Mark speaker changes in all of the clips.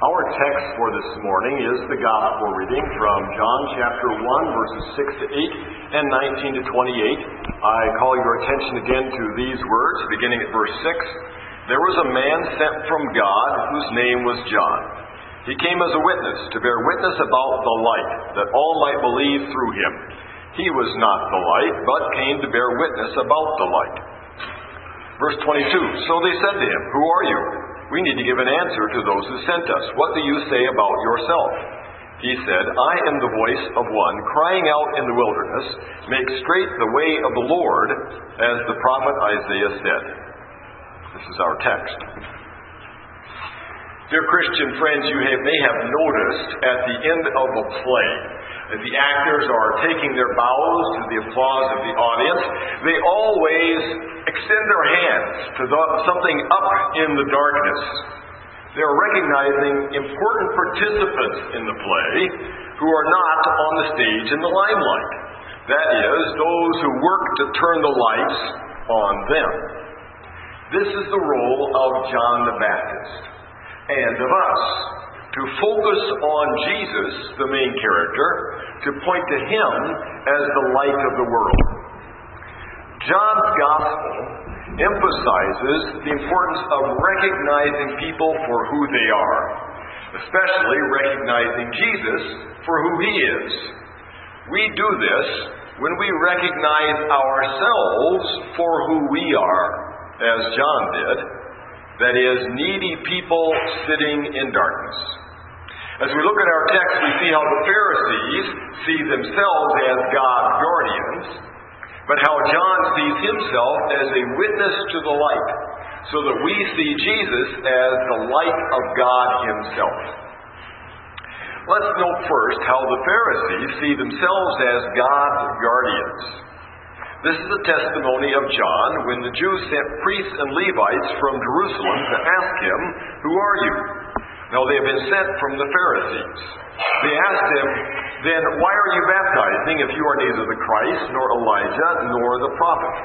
Speaker 1: Our text for this morning is the Gospel reading from John chapter 1, verses 6 to 8 and 19 to 28. I call your attention again to these words, beginning at verse 6. There was a man sent from God whose name was John. He came as a witness, to bear witness about the light, that all might believe through him. He was not the light, but came to bear witness about the light. Verse 22, so they said to him, "Who are you? We need to give an answer to those who sent us. What do you say about yourself?" He said, "I am the voice of one crying out in the wilderness, make straight the way of the Lord, as the prophet Isaiah said." This is our text. Dear Christian friends, you may have noticed at the end of a play, as the actors are taking their bows to the applause of the audience, they always extend their hands to something up in the darkness. They are recognizing important participants in the play who are not on the stage in the limelight. That is, those who work to turn the lights on them. This is the role of John the Baptist and of us, to focus on Jesus, the main character, to point to him as the light of the world. John's gospel emphasizes the importance of recognizing people for who they are, especially recognizing Jesus for who he is. We do this when we recognize ourselves for who we are, as John did, that is, needy people sitting in darkness. As we look at our text, we see how the Pharisees see themselves as God's guardians, but how John sees himself as a witness to the light, so that we see Jesus as the light of God himself. Let's note first how the Pharisees see themselves as God's guardians. This is the testimony of John when the Jews sent priests and Levites from Jerusalem to ask him, "Who are you?" Now they have been sent from the Pharisees. They asked him, "Then why are you baptizing if you are neither the Christ, nor Elijah, nor the prophet?"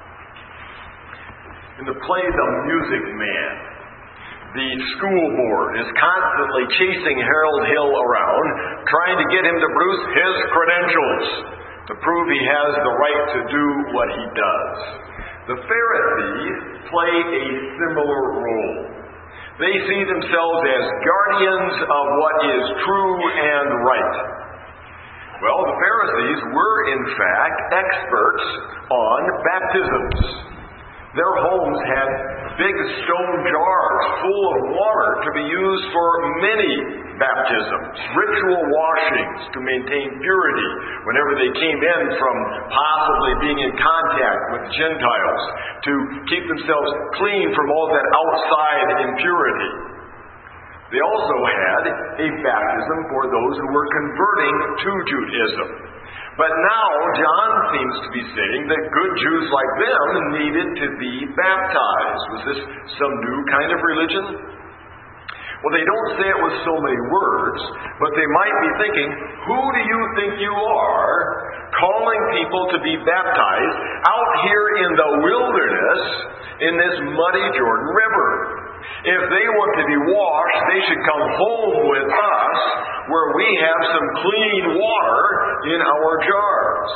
Speaker 1: In the play The Music Man, the school board is constantly chasing Harold Hill around, trying to get him to produce his credentials to prove he has the right to do what he does. The Pharisees play a similar role. They see themselves as guardians of what is true and right. Well, the Pharisees were, in fact, experts on baptisms. Their homes had big stone jars full of water to be used for many baptisms, ritual washings to maintain purity whenever they came in from possibly being in contact with Gentiles, to keep themselves clean from all that outside impurity. They also had a baptism for those who were converting to Judaism. But now John seems to be saying that good Jews like them needed to be baptized. Was this some new kind of religion? Well, they don't say it with so many words, but they might be thinking, who do you think you are, calling people to be baptized out here in the wilderness in this muddy Jordan River? If they want to be washed, they should come home with us, where we have some clean water in our jars.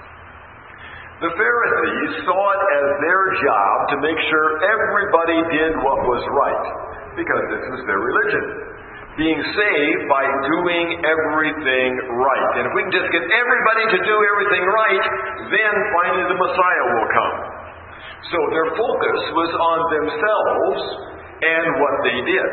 Speaker 1: The Pharisees saw it as their job to make sure everybody did what was right, because this was their religion. Being saved by doing everything right. And if we can just get everybody to do everything right, then finally the Messiah will come. So their focus was on themselves and what they did.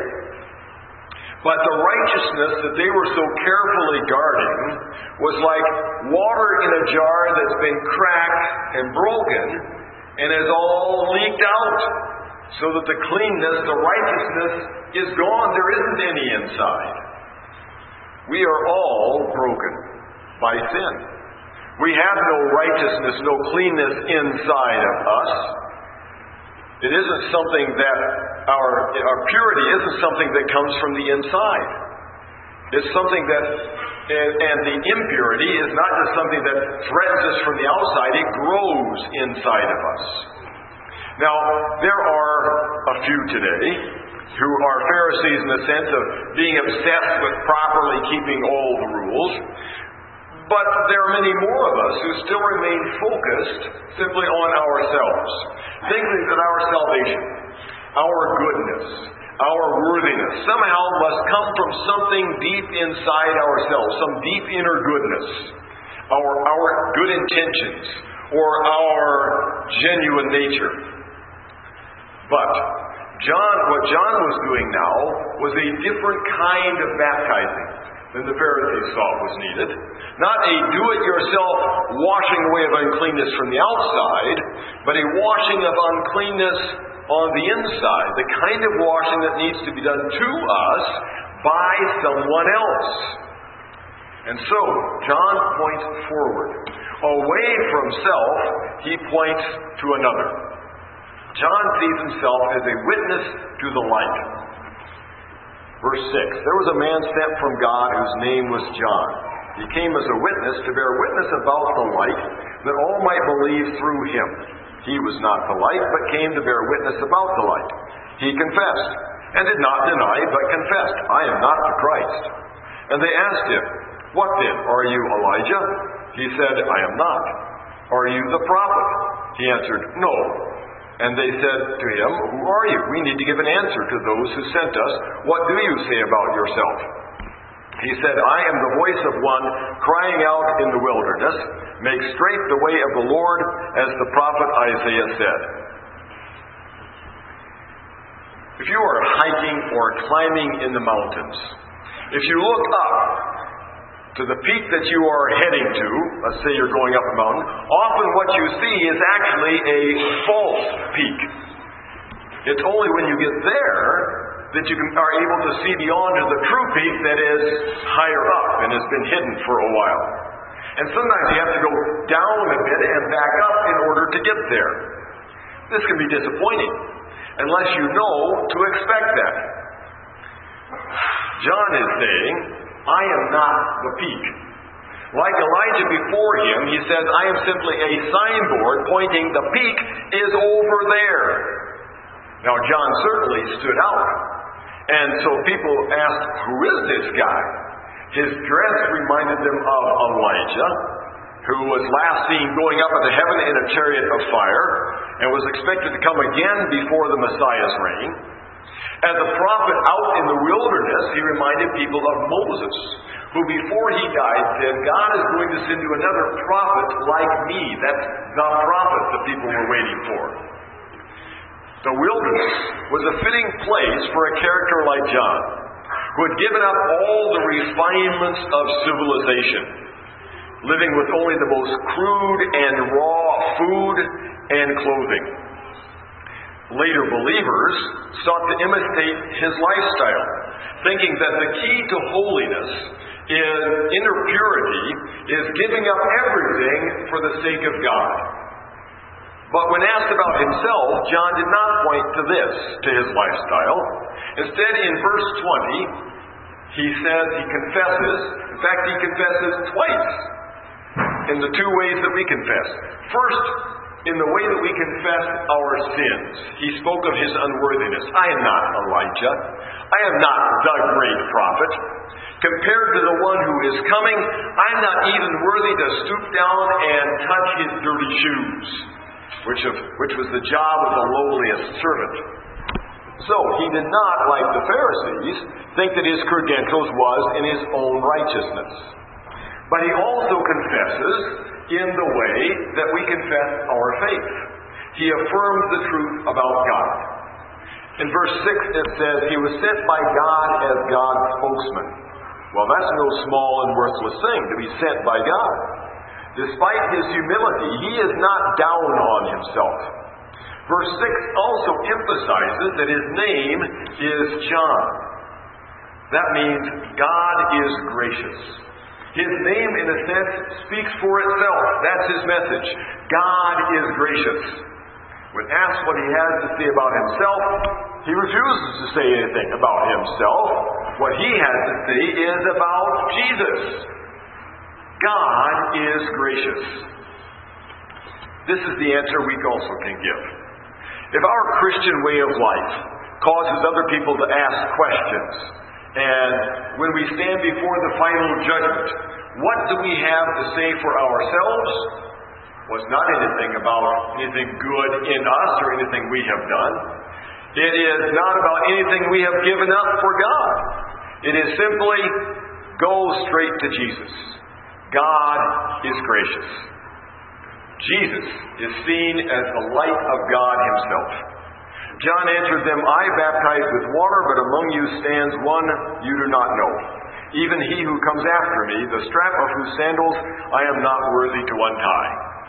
Speaker 1: But the righteousness that they were so carefully guarding was like water in a jar that's been cracked and broken and has all leaked out, so that the cleanness, the righteousness is gone. There isn't any inside. We are all broken by sin. We have no righteousness, no cleanness inside of us. It isn't something that our purity isn't something that comes from the inside. It's something that, and the impurity is not just something that threatens us from the outside, it grows inside of us. Now, there are a few today who are Pharisees in the sense of being obsessed with properly keeping all the rules. But there are many more of us who still remain focused simply on ourselves, thinking that our salvation, our goodness, our worthiness somehow must come from something deep inside ourselves, some deep inner goodness, our good intentions, or our genuine nature. But what John was doing now was a different kind of baptizing than the Pharisees thought was needed. Not a do-it-yourself washing away of uncleanness from the outside, but a washing of uncleanness on the inside, the kind of washing that needs to be done to us by someone else. And so, John points forward. Away from self, he points to another. John sees himself as a witness to the light. Verse 6, there was a man sent from God whose name was John. He came as a witness to bear witness about the light, that all might believe through him. He was not the light, but came to bear witness about the light. He confessed, and did not deny, but confessed, I am not the Christ. And they asked him, what then? Are you Elijah? He said, I am not. Are you the prophet? He answered, no. And they said to him, who are you? We need to give an answer to those who sent us. What do you say about yourself? He said, I am the voice of one crying out in the wilderness, make straight the way of the Lord, as the prophet Isaiah said. If you are hiking or climbing in the mountains, if you look up to the peak that you are heading to, let's say you're going up a mountain, often what you see is actually a false peak. It's only when you get there that you are able to see beyond to the true peak that is higher up and has been hidden for a while. And sometimes you have to go down a bit and back up in order to get there. This can be disappointing unless you know to expect that. John is saying, I am not the peak. Like Elijah before him, he says, I am simply a signboard pointing the peak is over there. Now, John certainly stood out. And so people asked, who is this guy? His dress reminded them of Elijah, who was last seen going up into heaven in a chariot of fire, and was expected to come again before the Messiah's reign. As a prophet out in the wilderness, he reminded people of Moses, who before he died said, God is going to send you another prophet like me. That's the prophet the people were waiting for. The wilderness was a fitting place for a character like John, who had given up all the refinements of civilization, living with only the most crude and raw food and clothing. Later believers sought to imitate his lifestyle, thinking that the key to holiness in inner purity is giving up everything for the sake of God. But when asked about himself, John did not point to this, to his lifestyle. Instead, in verse 20, he says he confesses. In fact, he confesses twice in the two ways that we confess. First, in the way that we confess our sins. He spoke of his unworthiness. I am not Elijah. I am not the great prophet. Compared to the one who is coming, I'm not even worthy to stoop down and touch his dirty shoes, which was the job of the lowliest servant. So he did not, like the Pharisees, think that his credentials was in his own righteousness. But he also confesses in the way that we confess our faith. He affirms the truth about God. In verse 6 it says, he was sent by God as God's spokesman. Well, that's no small and worthless thing to be sent by God. Despite his humility, he is not down on himself. Verse 6 also emphasizes that his name is John. That means God is gracious. His name, in a sense, speaks for itself. That's his message. God is gracious. When asked what he has to say about himself, he refuses to say anything about himself. What he has to say is about Jesus. God is gracious. This is the answer we also can give. If our Christian way of life causes other people to ask questions. And when we stand before the final judgment, what do we have to say for ourselves? Well, it's not anything about anything good in us or anything we have done. It is not about anything we have given up for God. It is simply go straight to Jesus. God is gracious. Jesus is seen as the light of God Himself. John answered them, I baptize with water, but among you stands one you do not know, even he who comes after me, the strap of whose sandals I am not worthy to untie.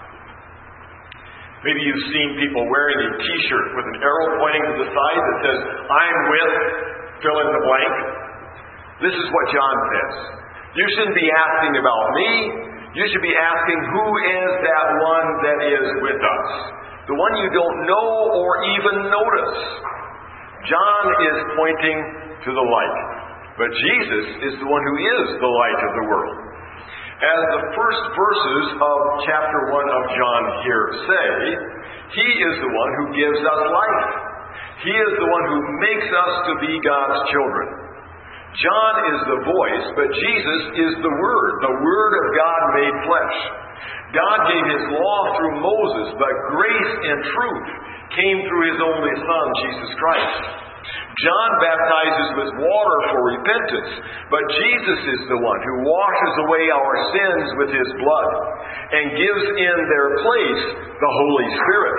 Speaker 1: Maybe you've seen people wearing a t-shirt with an arrow pointing to the side that says, I'm with, fill in the blank. This is what John says. You shouldn't be asking about me. You should be asking, who is that one that is with us? The one you don't know or even notice. John is pointing to the light, but Jesus is the one who is the light of the world. As the first verses of chapter 1 of John here say, He is the one who gives us life. He is the one who makes us to be God's children. John is the voice, but Jesus is the Word of God made flesh. God gave His law through Moses, but grace and truth came through His only Son, Jesus Christ. John baptizes with water for repentance, but Jesus is the one who washes away our sins with His blood and gives in their place the Holy Spirit.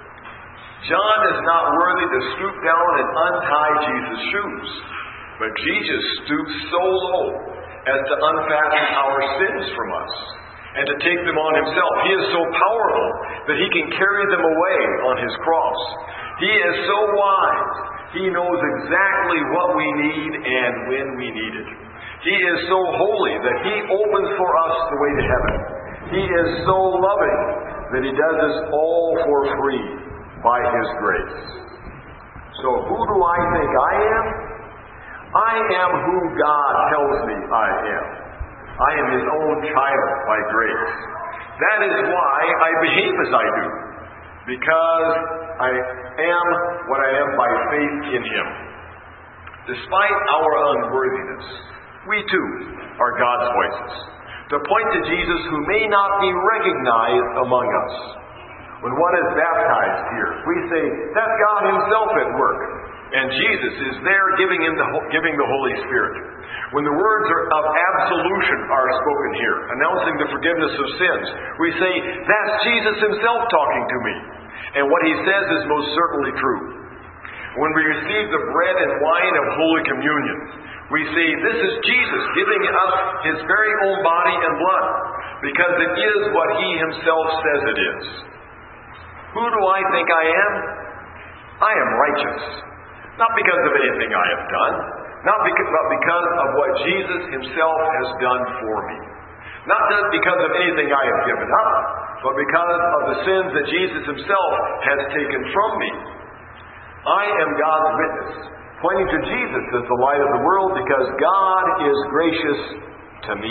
Speaker 1: John is not worthy to stoop down and untie Jesus' shoes, but Jesus stoops so low as to unfasten our sins from us and to take them on Himself. He is so powerful that He can carry them away on His cross. He is so wise. He knows exactly what we need and when we need it. He is so holy that He opens for us the way to heaven. He is so loving that He does this all for free by His grace. So who do I think I am? I am who God tells me I am. I am His own child by grace. That is why I behave as I do, because I am what I am by faith in Him. Despite our unworthiness, we too are God's voices, to point to Jesus who may not be recognized among us. When one is baptized here, we say, that's God Himself at work. And Jesus is there giving the Holy Spirit. When the words of absolution are spoken here, announcing the forgiveness of sins, we say, that's Jesus Himself talking to me. And what He says is most certainly true. When we receive the bread and wine of Holy Communion, we say, this is Jesus giving us His very own body and blood, because it is what He Himself says it is. Who do I think I am? I am righteous. Not because of anything I have done, but because of what Jesus Himself has done for me. Not just because of anything I have given up, but because of the sins that Jesus Himself has taken from me. I am God's witness, pointing to Jesus as the light of the world, because God is gracious to me.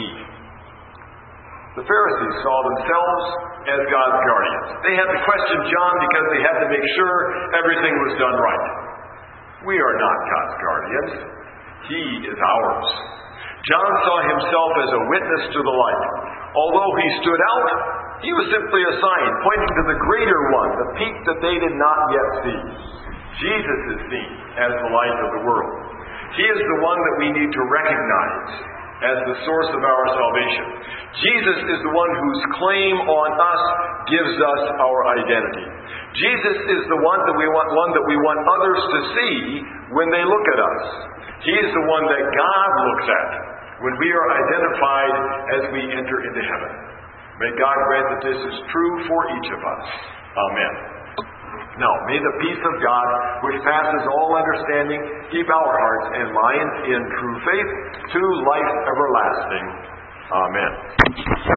Speaker 1: The Pharisees saw themselves as God's guardians. They had to question John because they had to make sure everything was done right. We are not God's guardians. He is ours. John saw himself as a witness to the light. Although he stood out, he was simply a sign pointing to the greater one, the peak that they did not yet see. Jesus is seen as the light of the world. He is the one that we need to recognize as the source of our salvation. Jesus is the one whose claim on us gives us our identity. Jesus is the one that we want others to see when they look at us. He is the one that God looks at when we are identified as we enter into heaven. May God grant that this is true for each of us. Amen. Now, may the peace of God, which passes all understanding, keep our hearts and minds in true faith to life everlasting. Amen.